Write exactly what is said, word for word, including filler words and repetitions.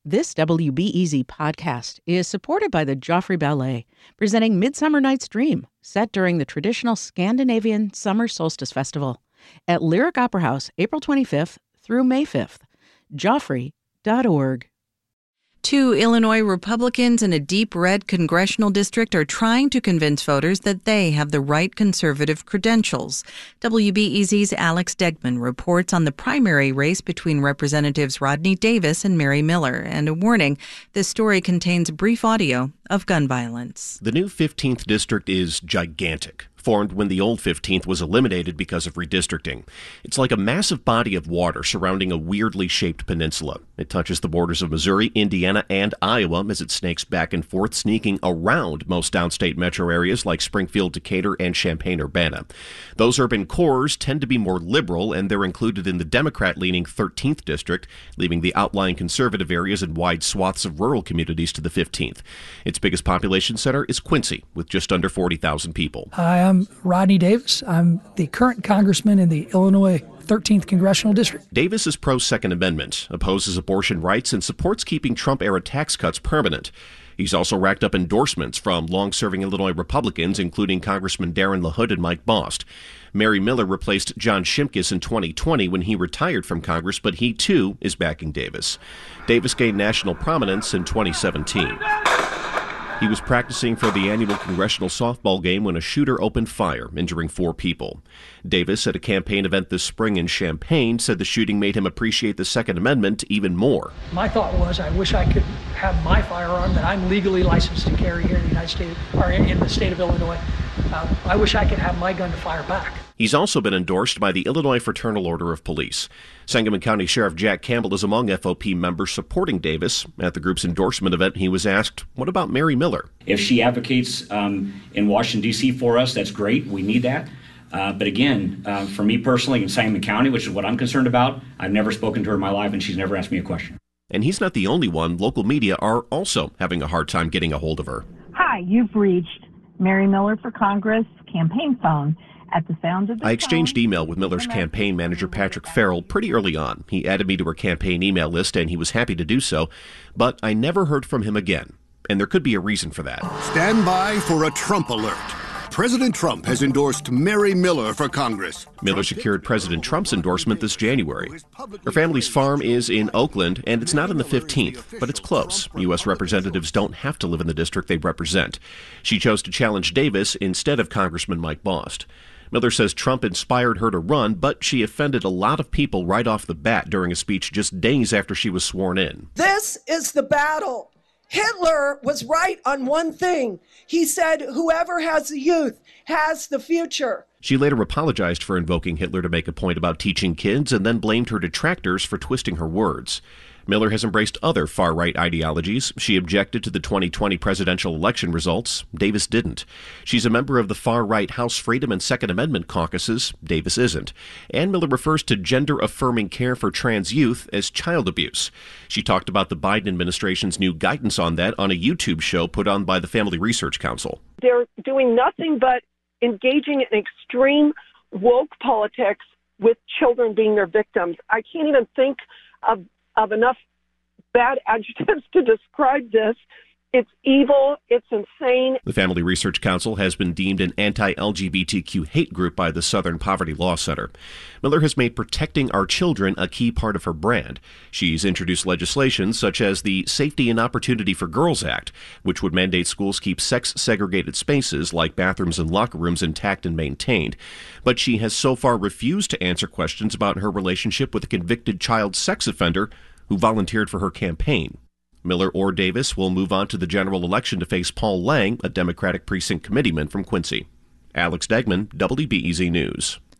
This W B E Z podcast is supported by the Joffrey Ballet, presenting Midsummer Night's Dream, set during the traditional Scandinavian Summer Solstice Festival at Lyric Opera House, April twenty-fifth through May fifth. Joffrey dot org. Two Illinois Republicans in a deep red congressional district are trying to convince voters that they have the right conservative credentials. W B E Z's Alex Degman reports on the primary race between Representatives Rodney Davis and Mary Miller, and a warning: this story contains brief audio of gun violence. The new fifteenth district is gigantic, formed when the old fifteenth was eliminated because of redistricting. It's like a massive body of water surrounding a weirdly shaped peninsula. It touches the borders of Missouri, Indiana, and Iowa as it snakes back and forth, sneaking around most downstate metro areas like Springfield, Decatur, and Champaign-Urbana. Those urban cores tend to be more liberal, and they're included in the Democrat-leaning thirteenth district, leaving the outlying conservative areas and wide swaths of rural communities to the fifteenth. Its biggest population center is Quincy, with just under forty thousand people. Hi, I'm Rodney Davis. I'm the current congressman in the Illinois thirteenth Congressional District. Davis is pro-Second Amendment, opposes abortion rights, and supports keeping Trump-era tax cuts permanent. He's also racked up endorsements from long-serving Illinois Republicans, including Congressman Darren LaHood and Mike Bost. Mary Miller replaced John Shimkus in twenty twenty when he retired from Congress, but he, too, is backing Davis. Davis gained national prominence in twenty seventeen. He was practicing for the annual congressional softball game when a shooter opened fire, injuring four people. Davis, at a campaign event this spring in Champaign, said the shooting made him appreciate the Second Amendment even more. My thought was, I wish I could have my firearm that I'm legally licensed to carry here in the United States, or in the state of Illinois. Uh, I wish I could have my gun to fire back. He's also been endorsed by the Illinois Fraternal Order of Police. Sangamon County Sheriff Jack Campbell is among F O P members supporting Davis. At the group's endorsement event, he was asked, what about Mary Miller? If she advocates um, in Washington, D C for us, that's great. We need that. Uh, but again, uh, for me personally in Sangamon County, which is what I'm concerned about, I've never spoken to her in my life, and she's never asked me a question. And he's not the only one. Local media are also having a hard time getting a hold of her. Hi, you've reached Mary Miller for Congress campaign phone. At the sound of the I exchanged phone, email with Miller's campaign manager, Patrick Farrell, pretty early on. He added me to her campaign email list, and he was happy to do so, but I never heard from him again. And there could be a reason for that. Stand by for a Trump alert. President Trump has endorsed Mary Miller for Congress. Miller secured President Trump's endorsement this January. Her family's farm is in Oakland, and it's not in the fifteenth, but it's close. U S representatives don't have to live in the district they represent. She chose to challenge Davis instead of Congressman Mike Bost. Miller says Trump inspired her to run, but she offended a lot of people right off the bat during a speech just days after she was sworn in. This is the battle. Hitler was right on one thing. He said, whoever has the youth has the future. She later apologized for invoking Hitler to make a point about teaching kids, and then blamed her detractors for twisting her words. Miller has embraced other far-right ideologies. She objected to the twenty twenty presidential election results. Davis didn't. She's a member of the far-right House Freedom and Second Amendment caucuses. Davis isn't. And Miller refers to gender-affirming care for trans youth as child abuse. She talked about the Biden administration's new guidance on that on a YouTube show put on by the Family Research Council. They're doing nothing but engaging in extreme woke politics with children being their victims. I can't even think of of enough bad adjectives to describe this. It's evil. It's insane. The Family Research Council has been deemed an anti-L G B T Q hate group by the Southern Poverty Law Center. Miller has made protecting our children a key part of her brand. She's introduced legislation such as the Safety and Opportunity for Girls Act, which would mandate schools keep sex-segregated spaces like bathrooms and locker rooms intact and maintained. But she has so far refused to answer questions about her relationship with a convicted child sex offender who volunteered for her campaign. Miller or Davis will move on to the general election to face Paul Lang, a Democratic precinct committeeman from Quincy. Alex Degman, W B E Z News.